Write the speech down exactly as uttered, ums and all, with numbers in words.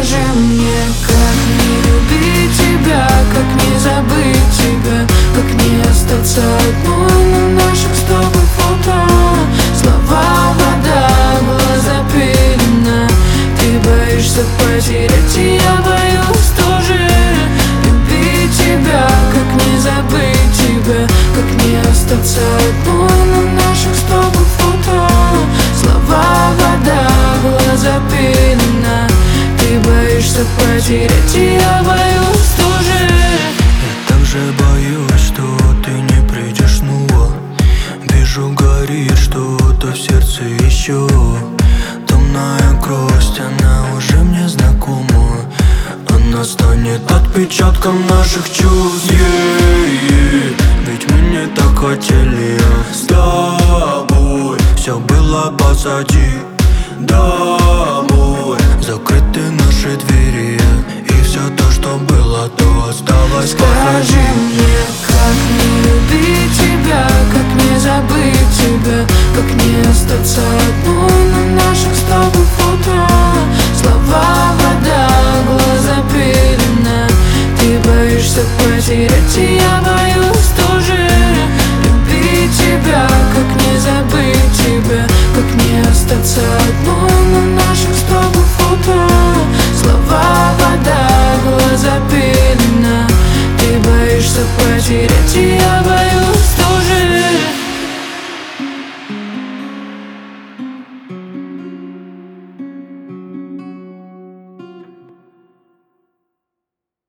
Скажи мне, как не любить тебя, как не забыть тебя, как не остаться одной на наших с тобой фото. Слова, вода, глаза пелена. Ты боишься потерять, и я боюсь тоже. Любить тебя, как не забыть тебя, как не остаться одной на наших с тобой фото. Слова, вода, глаза пелена. Ты боишься потерять, и я боюсь тоже. Я также боюсь, что ты не придешь снова. Вижу, горит что-то в сердце еще. Томная грусть, она уже мне знакома. Она станет отпечатком наших чувств, yeah, yeah. Ведь мы не так хотели с тобой. Все было позади, домой. Закрыты наши двери, и все то, что было, то осталось позади. Скажи